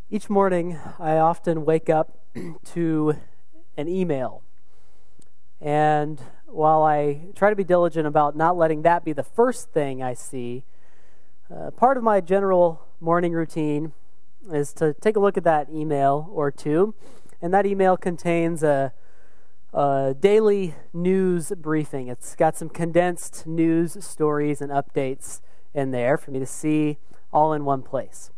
Each morning, I often wake up to an email. And while I try to be diligent about not letting that be the first thing I see, part of my general morning routine is to take a look at that email or two. And that email contains a daily news briefing. It's got some condensed news stories and updates in there for me to see all in one place.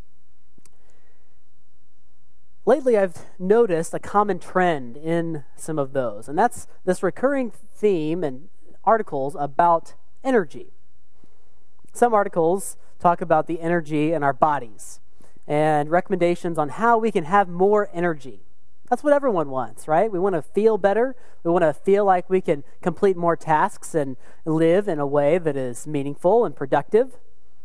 Lately, I've noticed a common trend in some of those, and that's this recurring theme and articles about energy. Some articles talk about the energy in our bodies and recommendations on how we can have more energy. That's what everyone wants, right? We want to feel better. We want to feel like we can complete more tasks and live in a way that is meaningful and productive.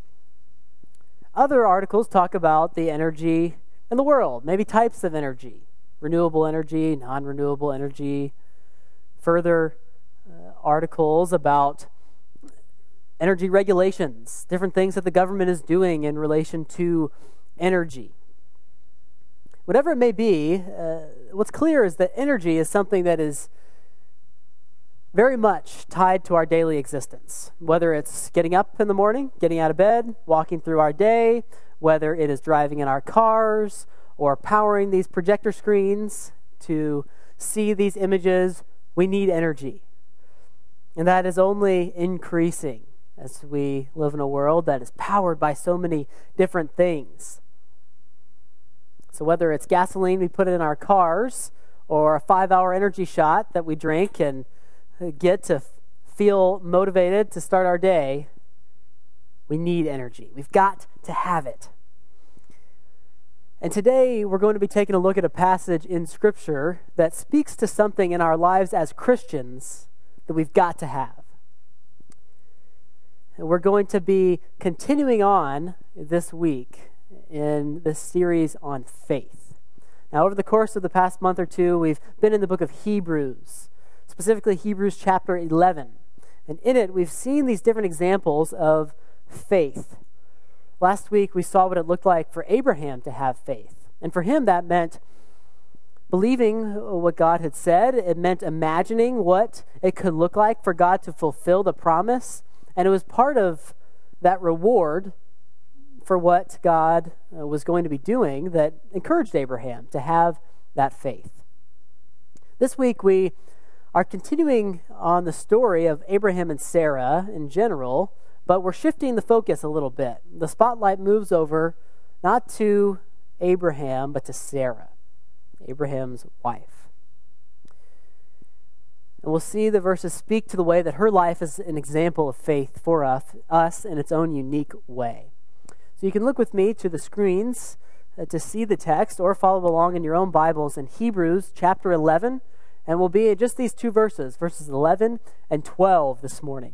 Other articles talk about the energy in the world, maybe types of energy, renewable energy, non-renewable energy. Further articles about energy regulations, different things that the government is doing in relation to energy. Whatever it may be, what's clear is that energy is something that is very much tied to our daily existence, whether it's getting up in the morning, getting out of bed, walking through our day, whether it is driving in our cars or powering these projector screens to see these images. We need energy. And that is only increasing as we live in a world that is powered by so many different things. So whether it's gasoline we put in our cars or a 5-hour energy shot that we drink and get to feel motivated to start our day, we need energy. We've got to have it. And today we're going to be taking a look at a passage in Scripture that speaks to something in our lives as Christians that we've got to have. And we're going to be continuing on this week in this series on faith. Now, over the course of the past month or two, we've been in the book of Hebrews, specifically Hebrews chapter 11. And in it, we've seen these different examples of faith. Last week, we saw what it looked like for Abraham to have faith. And for him, that meant believing what God had said. It meant imagining what it could look like for God to fulfill the promise. And it was part of that reward for what God was going to be doing that encouraged Abraham to have that faith. This week, we are continuing on the story of Abraham and Sarah in general, but we're shifting the focus a little bit. The spotlight moves over not to Abraham, but to Sarah, Abraham's wife. And we'll see the verses speak to the way that her life is an example of faith for us in its own unique way. So you can look with me to the screens to see the text or follow along in your own Bibles in Hebrews chapter 11, and we'll be at just these two verses 11 and 12 this morning.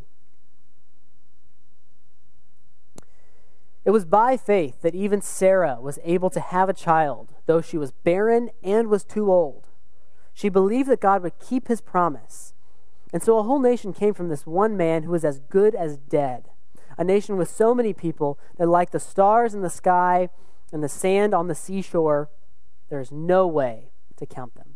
It was by faith that even Sarah was able to have a child, though she was barren and was too old. She believed that God would keep his promise. And so a whole nation came from this one man who was as good as dead. A nation with so many people that, like the stars in the sky and the sand on the seashore, there is no way to count them.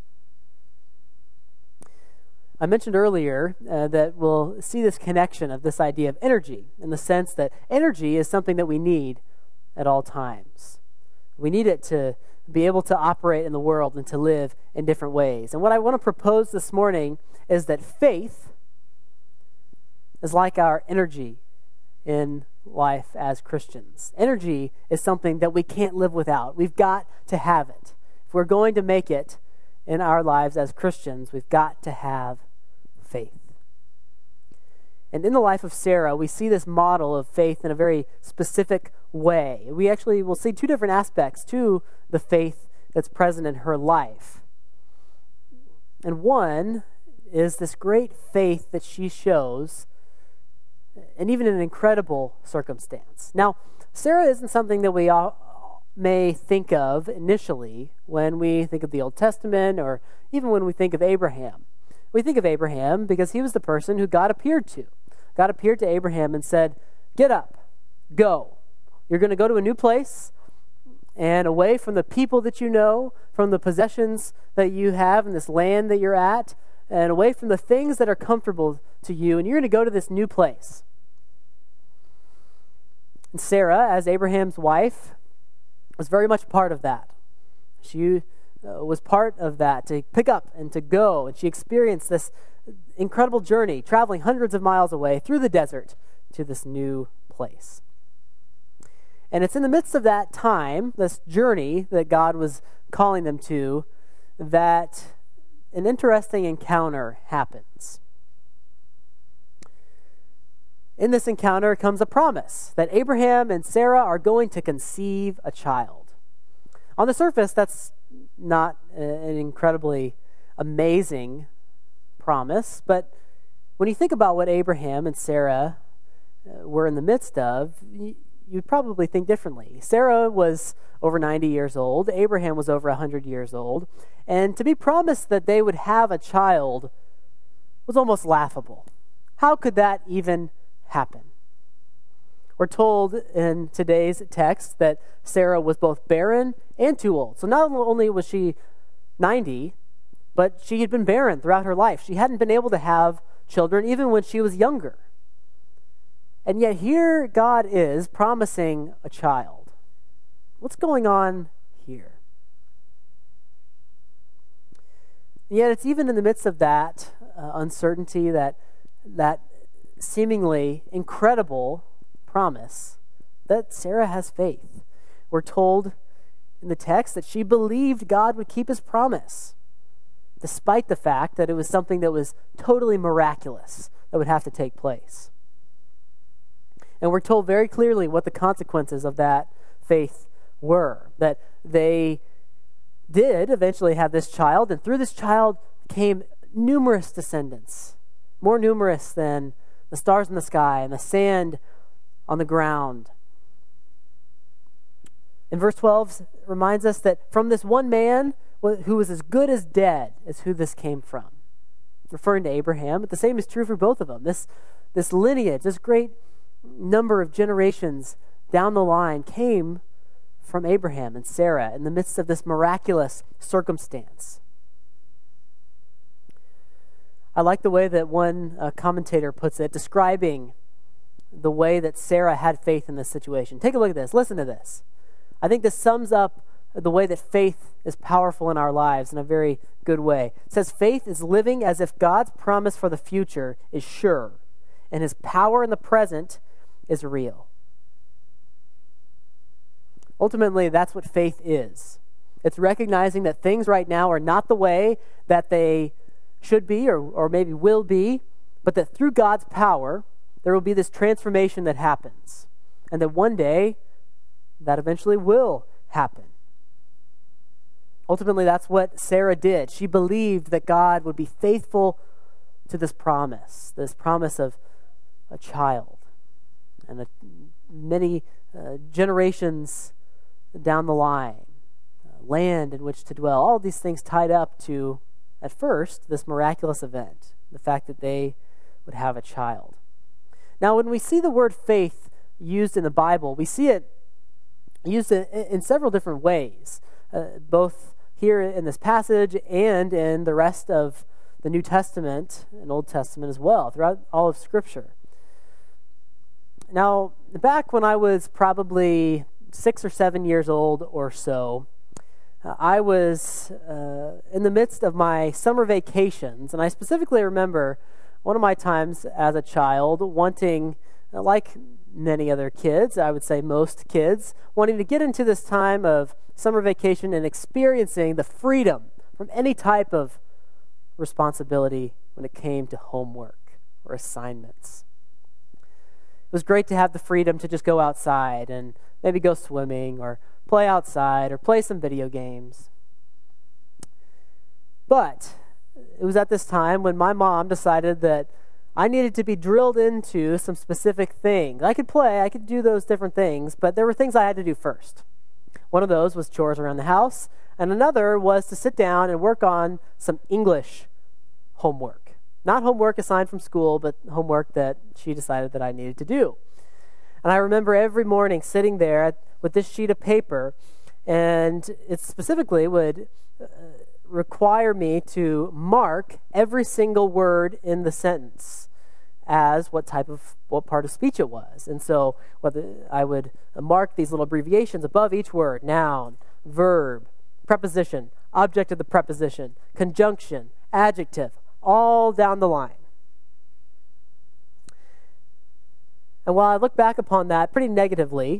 I mentioned earlier that we'll see this connection of this idea of energy in the sense that energy is something that we need at all times. We need it to be able to operate in the world and to live in different ways. And what I want to propose this morning is that faith is like our energy in life as Christians. Energy is something that we can't live without. We've got to have it. If we're going to make it in our lives as Christians, we've got to have faith. And in the life of Sarah, we see this model of faith in a very specific way. We actually will see two different aspects to the faith that's present in her life. And one is this great faith that she shows, and even in an incredible circumstance. Now, Sarah isn't something that we all may think of initially when we think of the Old Testament or even when we think of Abraham. We think of Abraham because he was the person who God appeared to. God appeared to Abraham and said, "Get up, go. You're going to go to a new place, and away from the people that you know, from the possessions that you have in this land that you're at, and away from the things that are comfortable to you, and you're going to go to this new place. And Sarah, as Abraham's wife, was very much part of that. She was part of that, to pick up and to go, and she experienced this incredible journey, traveling hundreds of miles away through the desert to this new place. And it's in the midst of that time, this journey that God was calling them to, that an interesting encounter happens. In this encounter comes a promise that Abraham and Sarah are going to conceive a child. On the surface, that's not an incredibly amazing promise, but when you think about what Abraham and Sarah were in the midst of, you'd probably think differently. Sarah was over 90 years old. Abraham was over 100 years old. And to be promised that they would have a child was almost laughable. How could that even happen? We're told in today's text that Sarah was both barren and too old. So not only was she 90, but she had been barren throughout her life. She hadn't been able to have children even when she was younger. And yet here God is promising a child. What's going on here? And yet it's even in the midst of that uncertainty, that seemingly incredible promise, that Sarah has faith. We're told in the text that she believed God would keep his promise, despite the fact that it was something that was totally miraculous that would have to take place. And we're told very clearly what the consequences of that faith were, that they did eventually have this child, and through this child came numerous descendants, more numerous than the stars in the sky and the sand on the ground. And verse 12 reminds us that from this one man who was as good as dead is who this came from, referring to Abraham, but the same is true for both of them. This lineage, this great number of generations down the line came from Abraham and Sarah in the midst of this miraculous circumstance. I like the way that one commentator puts it, describing the way that Sarah had faith in this situation. Take a look at this. Listen to this. I think this sums up the way that faith is powerful in our lives in a very good way. It says, faith is living as if God's promise for the future is sure, and his power in the present is real. Ultimately, that's what faith is. It's recognizing that things right now are not the way that they should be or maybe will be, but that through God's power, there will be this transformation that happens, and that one day that eventually will happen. Ultimately, that's what Sarah did. She believed that God would be faithful to this promise of a child, and many generations down the line, land in which to dwell, all these things tied up to, at first, this miraculous event, the fact that they would have a child. Now, when we see the word faith used in the Bible, we see it used in several different ways, both here in this passage and in the rest of the New Testament and Old Testament as well, throughout all of Scripture. Now, back when I was probably 6 or 7 years old or so, I was in the midst of my summer vacations, and I specifically remember one of my times as a child wanting, like many other kids, I would say most kids, wanting to get into this time of summer vacation and experiencing the freedom from any type of responsibility when it came to homework or assignments. It was great to have the freedom to just go outside and maybe go swimming or play outside or play some video games. But it was at this time when my mom decided that I needed to be drilled into some specific things. I could play, I could do those different things, but there were things I had to do first. One of those was chores around the house, and another was to sit down and work on some English homework. Not homework assigned from school, but homework that she decided that I needed to do. And I remember every morning sitting there with this sheet of paper And it specifically would require me to mark every single word in the sentence as what part of speech it was. And so I would mark these little abbreviations above each word: noun, verb, preposition, object of the preposition, conjunction, adjective, all down the line. And while I look back upon that pretty negatively,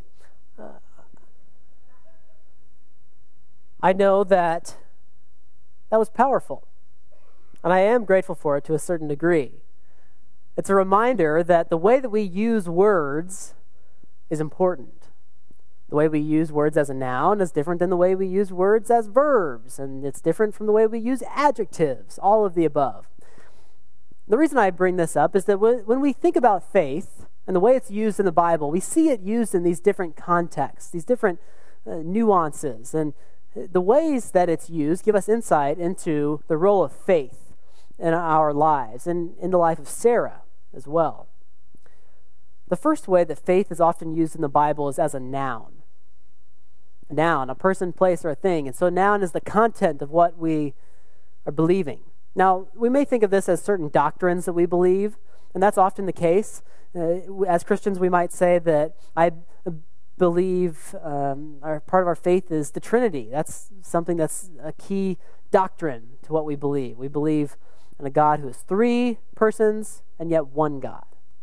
I know that was powerful. And I am grateful for it to a certain degree. It's a reminder that the way that we use words is important. The way we use words as a noun is different than the way we use words as verbs, and it's different from the way we use adjectives, all of the above. The reason I bring this up is that when we think about faith and the way it's used in the Bible, we see it used in these different contexts, these different nuances, and the ways that it's used give us insight into the role of faith in our lives and in the life of Sarah as well. The first way that faith is often used in the Bible is as a noun. A noun, a person, place, or a thing. And so a noun is the content of what we are believing. Now, we may think of this as certain doctrines that we believe, and that's often the case. As Christians, we might say that I believe part of our faith is the Trinity. That's something that's a key doctrine to what we believe. We believe in a God who is three persons and yet one God.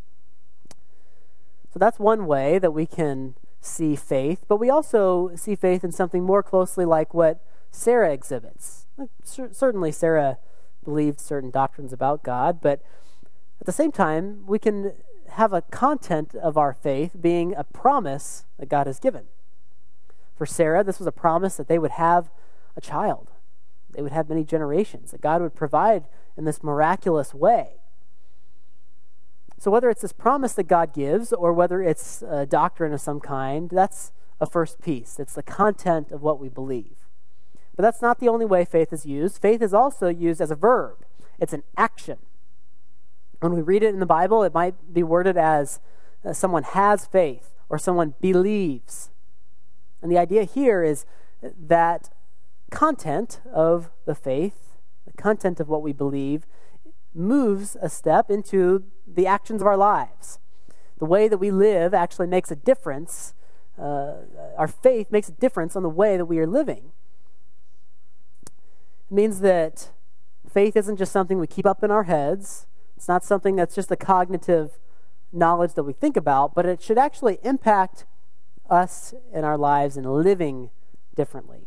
So that's one way that we can see faith, but we also see faith in something more closely like what Sarah exhibits. Certainly Sarah believed certain doctrines about God, but at the same time, we can have a content of our faith being a promise that God has given. For Sarah, this was a promise that they would have a child. They would have many generations, that God would provide in this miraculous way. So whether it's this promise that God gives or whether it's a doctrine of some kind, that's a first piece. It's the content of what we believe. But that's not the only way faith is used. Faith is also used as a verb. It's an action. When we read it in the Bible, it might be worded as someone has faith or someone believes. And the idea here is that content of the faith, the content of what we believe, moves a step into the actions of our lives. The way that we live actually makes a difference. Our faith makes a difference on the way that we are living. It means that faith isn't just something we keep up in our heads. It's not something that's just a cognitive knowledge that we think about, but it should actually impact us in our lives and living differently.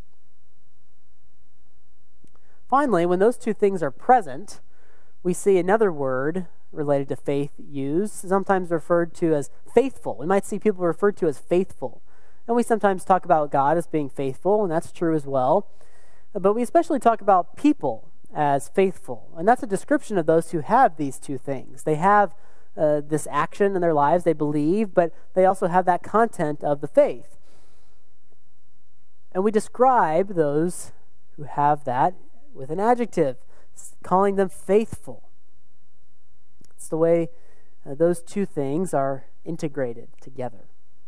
Finally, when those two things are present, we see another word related to faith used, sometimes referred to as faithful. We might see people referred to as faithful. And we sometimes talk about God as being faithful, and that's true as well. But we especially talk about people as faithful. And that's a description of those who have these two things. They have this action in their lives, they believe, but they also have that content of the faith. And we describe those who have that with an adjective, calling them faithful. It's the way those two things are integrated together.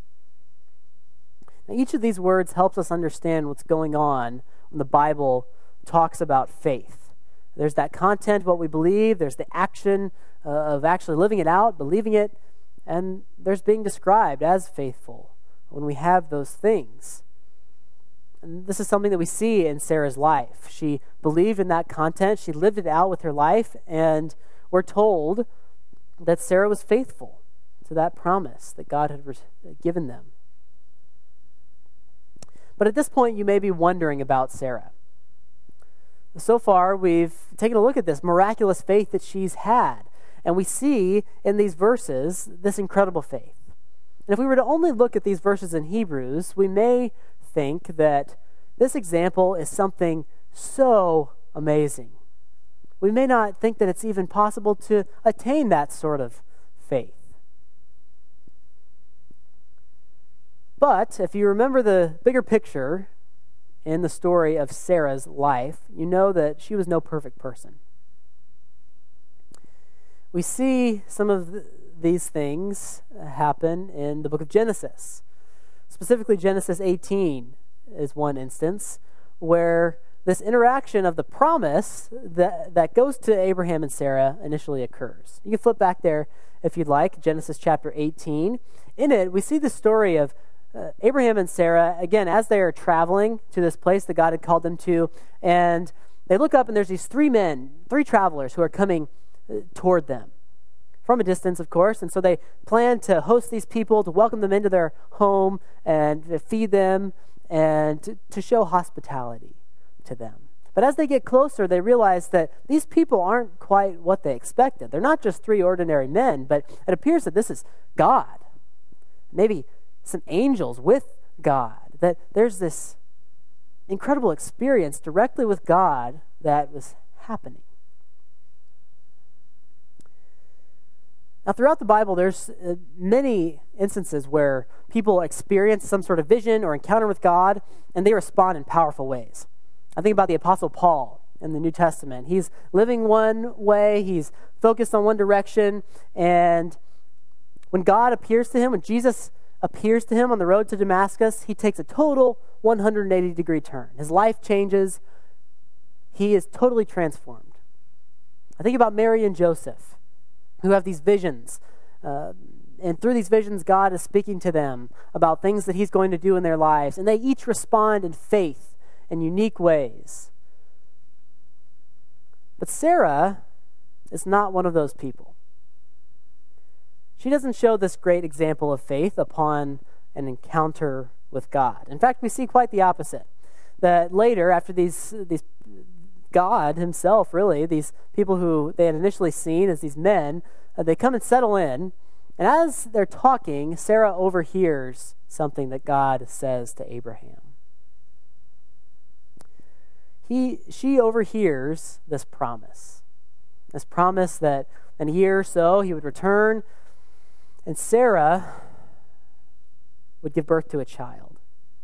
Now, each of these words helps us understand what's going on when the Bible talks about faith. There's that content, what we believe. There's the action of actually living it out, believing it. And there's being described as faithful when we have those things. And this is something that we see in Sarah's life. She believed in that content. She lived it out with her life. And we're told that Sarah was faithful to that promise that God had given them. But at this point, you may be wondering about Sarah. So far, we've taken a look at this miraculous faith that she's had. And we see in these verses this incredible faith. And if we were to only look at these verses in Hebrews, we may think that this example is something so amazing. We may not think that it's even possible to attain that sort of faith. But if you remember the bigger picture in the story of Sarah's life, you know that she was no perfect person. We see some of these things happen in the book of Genesis, specifically Genesis 18. is one instance where this interaction of the promise that goes to Abraham and Sarah initially occurs. You can flip back there if you'd like, Genesis chapter 18. In it, we see the story of Abraham and Sarah, again, as they are traveling to this place that God had called them to, and they look up and there's these three travelers who are coming toward them from a distance, of course, and so they plan to host these people, to welcome them into their home and to feed them and to show hospitality to them. But as they get closer, they realize that these people aren't quite what they expected. They're not just three ordinary men, but it appears that this is God. Maybe some angels with God. That there's this incredible experience directly with God that was happening. Now, throughout the Bible, there's many instances where people experience some sort of vision or encounter with God, and they respond in powerful ways. I think about the Apostle Paul in the New Testament. He's living one way, he's focused on one direction, and when God appears to him, when Jesus appears to him on the road to Damascus, he takes a total 180-degree turn. His life changes. He is totally transformed. I think about Mary and Joseph, who have these visions. And through these visions, God is speaking to them about things that he's going to do in their lives. And they each respond in faith in unique ways. But Sarah is not one of those people. She doesn't show this great example of faith upon an encounter with God. In fact, we see quite the opposite. That later, after these God himself, really, these people who they had initially seen as these men, they come and settle in. And as they're talking, Sarah overhears something that God says to Abraham. She overhears this promise that in a year or so he would return, and Sarah would give birth to a child.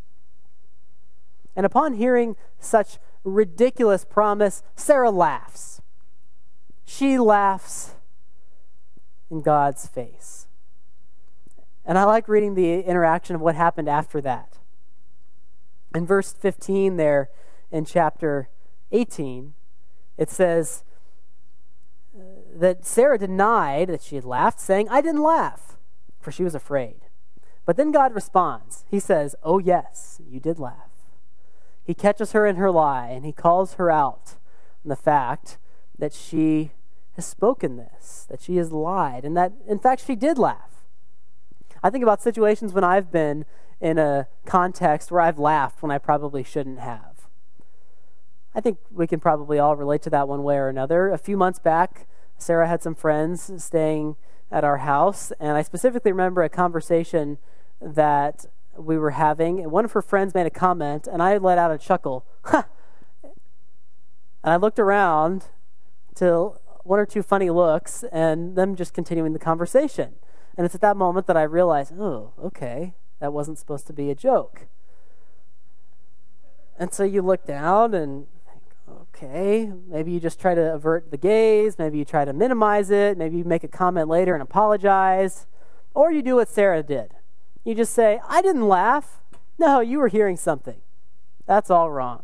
And upon hearing such ridiculous promise, Sarah laughs. She laughs in God's face. And I like reading the interaction of what happened after that. In verse 15 there in chapter 18, it says that Sarah denied that she had laughed, saying, "I didn't laugh," for she was afraid. But then God responds. He says, "Oh yes, you did laugh." He catches her in her lie, and he calls her out on the fact that she has spoken this, that she has lied, and that, in fact, she did laugh. I think about situations when I've been in a context where I've laughed when I probably shouldn't have. I think we can probably all relate to that one way or another. A few months back, Sarah had some friends staying at our house, and I specifically remember a conversation that we were having, and one of her friends made a comment, and I let out a chuckle. Ha! And I looked around to one or two funny looks, and them just continuing the conversation. And it's at that moment that I realized, oh, okay, that wasn't supposed to be a joke. And so you look down and think, okay, maybe you just try to avert the gaze, maybe you try to minimize it, maybe you make a comment later and apologize, or you do what Sarah did. You just say, "I didn't laugh." No, you were hearing something. That's all wrong.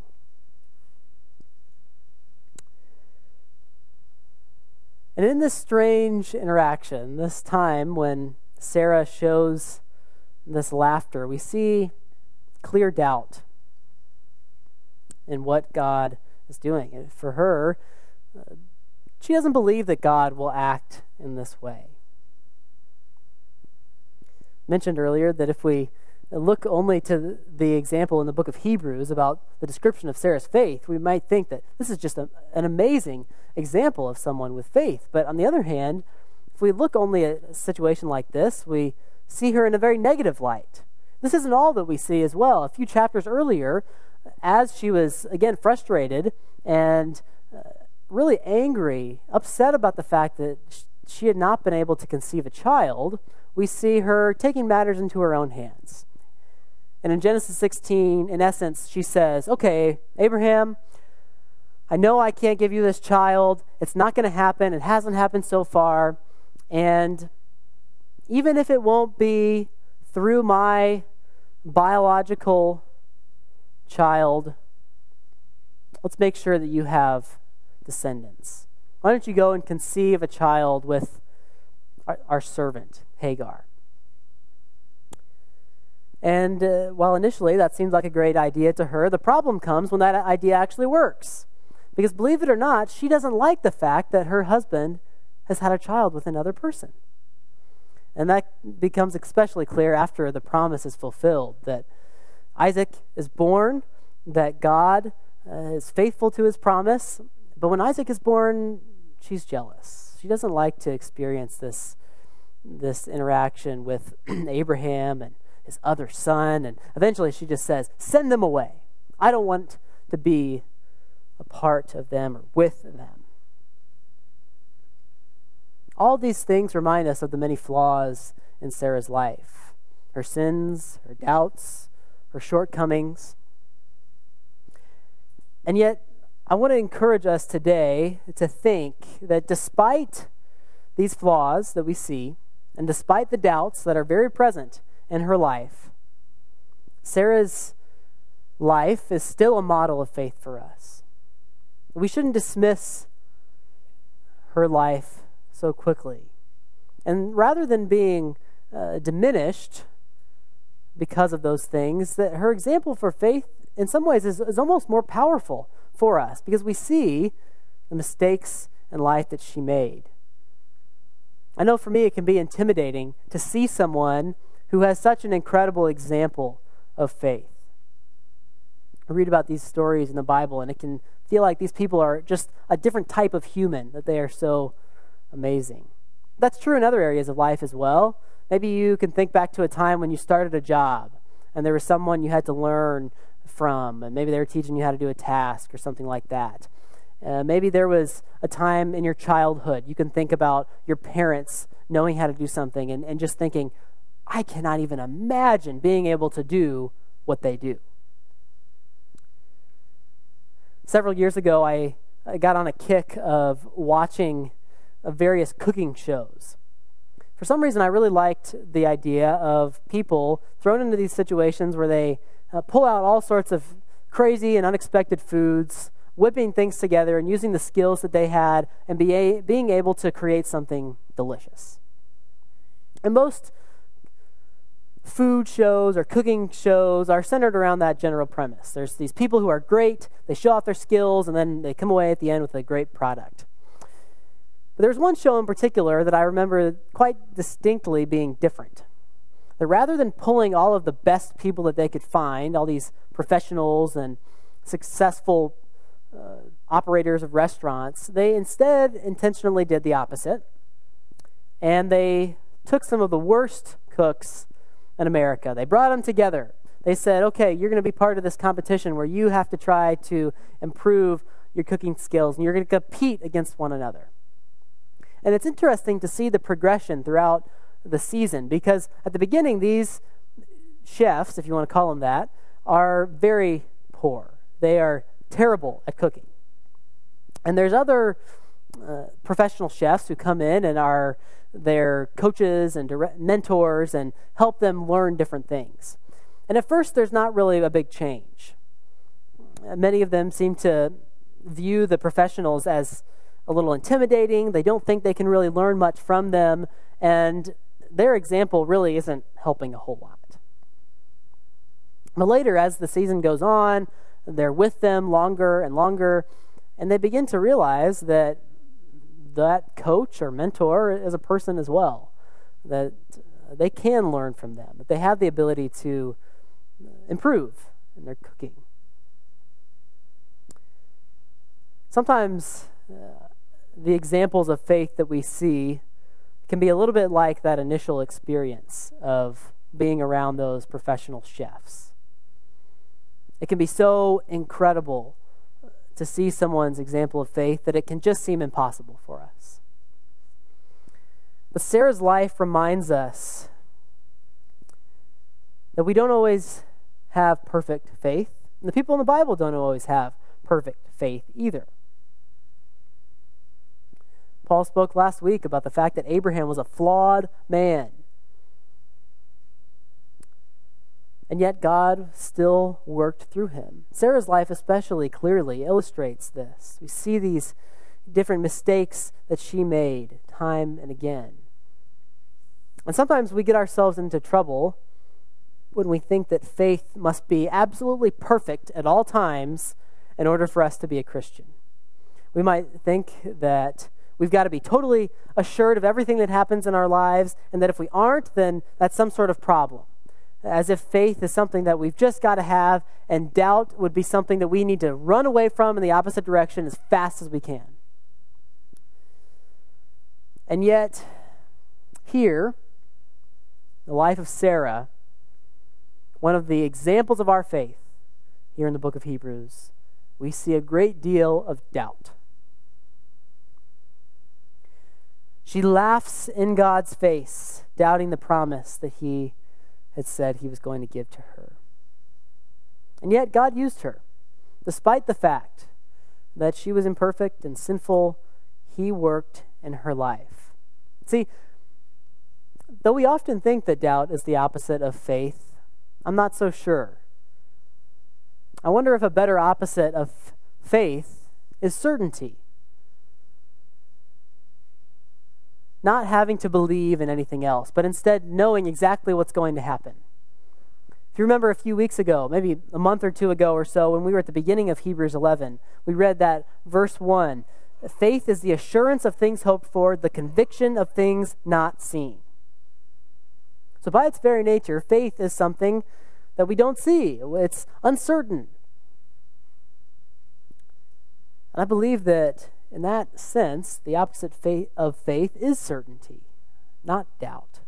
And in this strange interaction, this time when Sarah shows this laughter, we see clear doubt in what God is doing. And for her, she doesn't believe that God will act in this way. Mentioned earlier that if we look only to the example in the book of Hebrews about the description of Sarah's faith, we might think that this is just an amazing example of someone with faith. But on the other hand, if we look only at a situation like this, we see her in a very negative light. This isn't all that we see as well. A few chapters earlier, as she was, again, frustrated and really angry, upset about the fact that she had not been able to conceive a child, we see her taking matters into her own hands. And in Genesis 16, in essence, she says, "Okay, Abraham, I know I can't give you this child. It's not going to happen. It hasn't happened so far. And even if it won't be through my biological child, let's make sure that you have descendants. Why don't you go and conceive a child with our servant, Hagar? And while initially that seems like a great idea to her, the problem comes when that idea actually works. Because believe it or not, she doesn't like the fact that her husband has had a child with another person. And that becomes especially clear after the promise is fulfilled, that Isaac is born, that God is faithful to his promise. But when Isaac is born, she's jealous. She doesn't like to experience this interaction with Abraham and his other son. And eventually she just says, send them away. I don't want to be a part of them or with them. All these things remind us of the many flaws in Sarah's life. Her sins, her doubts, her shortcomings. And yet, I want to encourage us today to think that despite these flaws that we see, and despite the doubts that are very present in her life, Sarah's life is still a model of faith for us. We shouldn't dismiss her life so quickly. And rather than being diminished because of those things, that her example for faith in some ways is almost more powerful for us because we see the mistakes in life that she made. I know for me it can be intimidating to see someone who has such an incredible example of faith. I read about these stories in the Bible and it can feel like these people are just a different type of human, that they are so amazing. That's true in other areas of life as well. Maybe you can think back to a time when you started a job and there was someone you had to learn from, and maybe they were teaching you how to do a task or something like that. Maybe there was a time in your childhood. You can think about your parents knowing how to do something and just thinking, I cannot even imagine being able to do what they do. Several years ago, I got on a kick of watching various cooking shows. For some reason, I really liked the idea of people thrown into these situations where they pull out all sorts of crazy and unexpected foods, whipping things together and using the skills that they had and being able to create something delicious. And most food shows or cooking shows are centered around that general premise. There's these people who are great, they show off their skills, and then they come away at the end with a great product. But there's one show in particular that I remember quite distinctly being different. That rather than pulling all of the best people that they could find, all these professionals and successful operators of restaurants, they instead intentionally did the opposite. And they took some of the worst cooks in America. They brought them together. They said, okay, you're going to be part of this competition where you have to try to improve your cooking skills, and you're going to compete against one another. And it's interesting to see the progression throughout the season, because at the beginning, these chefs, if you want to call them that, are very poor. They are terrible at cooking. And there's other professional chefs who come in and are their coaches and mentors and help them learn different things. And at first, there's not really a big change. Many of them seem to view the professionals as a little intimidating. They don't think they can really learn much from them, and their example really isn't helping a whole lot. But later, as the season goes on, they're with them longer and longer, and they begin to realize that that coach or mentor is a person as well, that they can learn from them, that they have the ability to improve in their cooking. Sometimes the examples of faith that we see can be a little bit like that initial experience of being around those professional chefs. It can be so incredible to see someone's example of faith that it can just seem impossible for us. But Sarah's life reminds us that we don't always have perfect faith, and the people in the Bible don't always have perfect faith either. Paul spoke last week about the fact that Abraham was a flawed man. And yet God still worked through him. Sarah's life especially clearly illustrates this. We see these different mistakes that she made time and again. And sometimes we get ourselves into trouble when we think that faith must be absolutely perfect at all times in order for us to be a Christian. We might think that we've got to be totally assured of everything that happens in our lives, and that if we aren't, then that's some sort of problem. As if faith is something that we've just got to have, and doubt would be something that we need to run away from in the opposite direction as fast as we can. And yet, here, the life of Sarah, one of the examples of our faith here in the book of Hebrews, we see a great deal of doubt. She laughs in God's face, doubting the promise that he had said he was going to give to her. And yet God used her. Despite the fact that she was imperfect and sinful, he worked in her life. See, though we often think that doubt is the opposite of faith, I'm not so sure. I wonder if a better opposite of faith is certainty. Not having to believe in anything else, but instead knowing exactly what's going to happen. If you remember a few weeks ago, maybe a month or two ago or so, when we were at the beginning of Hebrews 11, we read that verse 1, faith is the assurance of things hoped for, the conviction of things not seen. So by its very nature, faith is something that we don't see. It's uncertain. And I believe that in that sense, the opposite of faith is certainty, not doubt.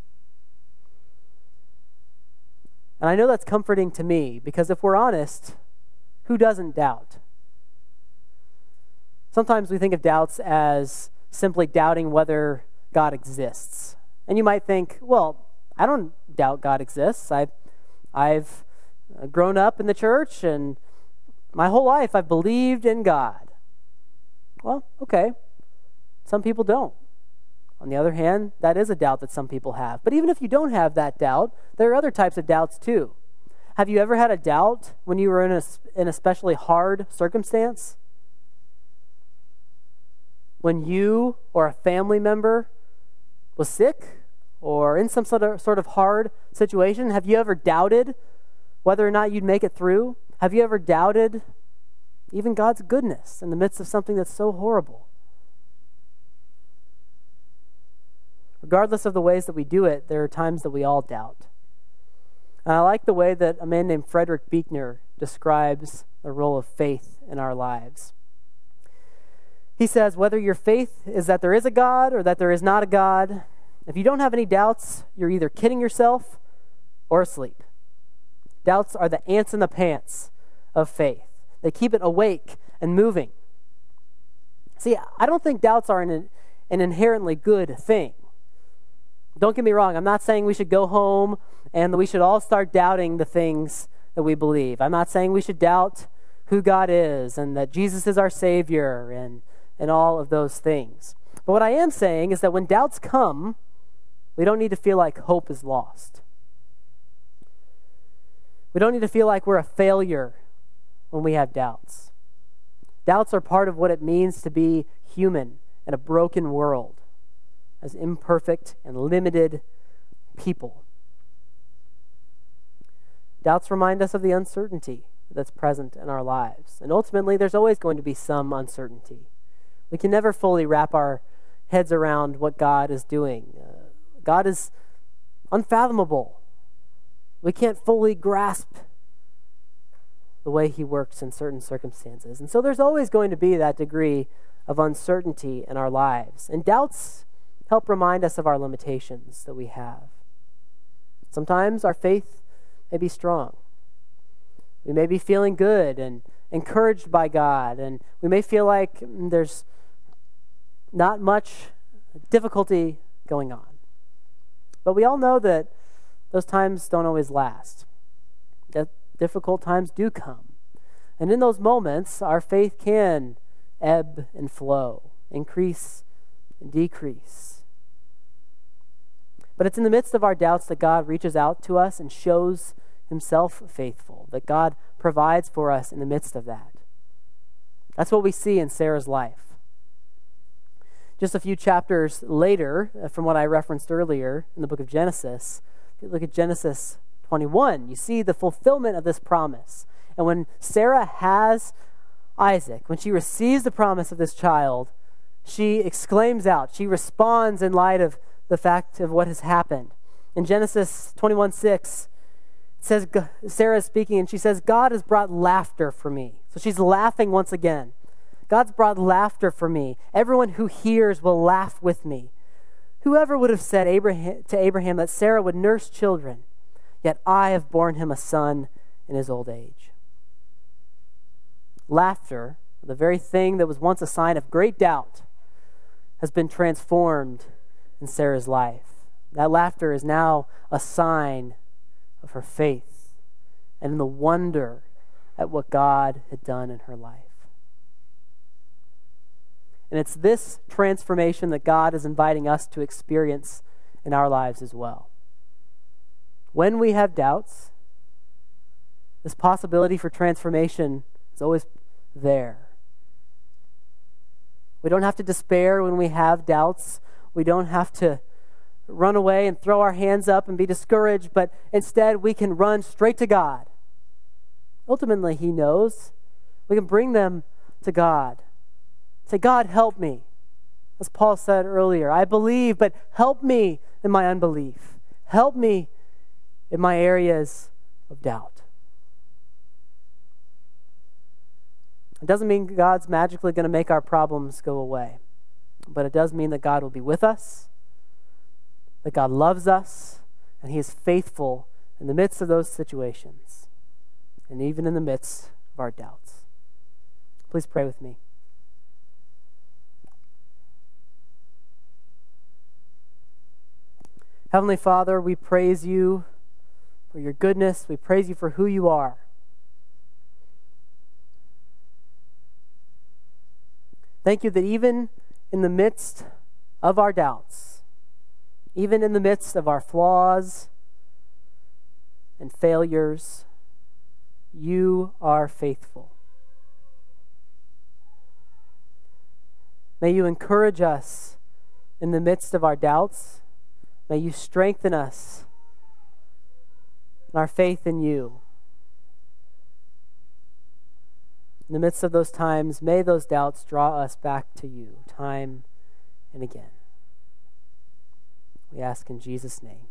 And I know that's comforting to me, because if we're honest, who doesn't doubt? Sometimes we think of doubts as simply doubting whether God exists. And you might think, well, I don't doubt God exists. I've grown up in the church, and my whole life I've believed in God. Well, okay. Some people don't. On the other hand, that is a doubt that some people have. But even if you don't have that doubt, there are other types of doubts too. Have you ever had a doubt when you were in an especially hard circumstance? When you or a family member was sick or in some sort of hard situation, have you ever doubted whether or not you'd make it through? Have you ever doubted even God's goodness in the midst of something that's so horrible? Regardless of the ways that we do it, there are times that we all doubt. And I like the way that a man named Frederick Buechner describes the role of faith in our lives. He says, whether your faith is that there is a God or that there is not a God, if you don't have any doubts, you're either kidding yourself or asleep. Doubts are the ants in the pants of faith. They keep it awake and moving. See, I don't think doubts are an inherently good thing. Don't get me wrong. I'm not saying we should go home and that we should all start doubting the things that we believe. I'm not saying we should doubt who God is and that Jesus is our Savior and all of those things. But what I am saying is that when doubts come, we don't need to feel like hope is lost. We don't need to feel like we're a failure when we have doubts. Doubts are part of what it means to be human in a broken world, as imperfect and limited people. Doubts remind us of the uncertainty that's present in our lives. And ultimately, there's always going to be some uncertainty. We can never fully wrap our heads around what God is doing. God is unfathomable. We can't fully grasp the way he works in certain circumstances. And so there's always going to be that degree of uncertainty in our lives. And doubts help remind us of our limitations that we have. Sometimes our faith may be strong. We may be feeling good and encouraged by God, and we may feel like there's not much difficulty going on. But we all know that those times don't always last. That difficult times do come. And in those moments, our faith can ebb and flow, increase and decrease. But it's in the midst of our doubts that God reaches out to us and shows himself faithful, that God provides for us in the midst of that. That's what we see in Sarah's life. Just a few chapters later, from what I referenced earlier in the book of Genesis, if you look at Genesis 21, you see the fulfillment of this promise. And when Sarah has Isaac, when she receives the promise of this child, she exclaims out, she responds in light of the fact of what has happened. In Genesis 21:6, it says, Sarah is speaking, and she says, God has brought laughter for me. So she's laughing once again. God's brought laughter for me. Everyone who hears will laugh with me. Whoever would have said to Abraham that Sarah would nurse children, yet I have borne him a son in his old age. Laughter, the very thing that was once a sign of great doubt, has been transformed in Sarah's life. That laughter is now a sign of her faith and the wonder at what God had done in her life. And it's this transformation that God is inviting us to experience in our lives as well. When we have doubts, this possibility for transformation is always there. We don't have to despair when we have doubts. We don't have to run away and throw our hands up and be discouraged, but instead we can run straight to God. Ultimately, He knows. We can bring them to God. Say, God, help me. As Paul said earlier, I believe, but help me in my unbelief. Help me in my areas of doubt. It doesn't mean God's magically going to make our problems go away, but it does mean that God will be with us, that God loves us, and He is faithful in the midst of those situations, and even in the midst of our doubts. Please pray with me. Heavenly Father, we praise you for your goodness. We praise you for who you are. Thank you that even in the midst of our doubts, even in the midst of our flaws and failures, you are faithful. May you encourage us in the midst of our doubts. May you strengthen us in our faith in you. In the midst of those times, may those doubts draw us back to you time and again. We ask in Jesus' name.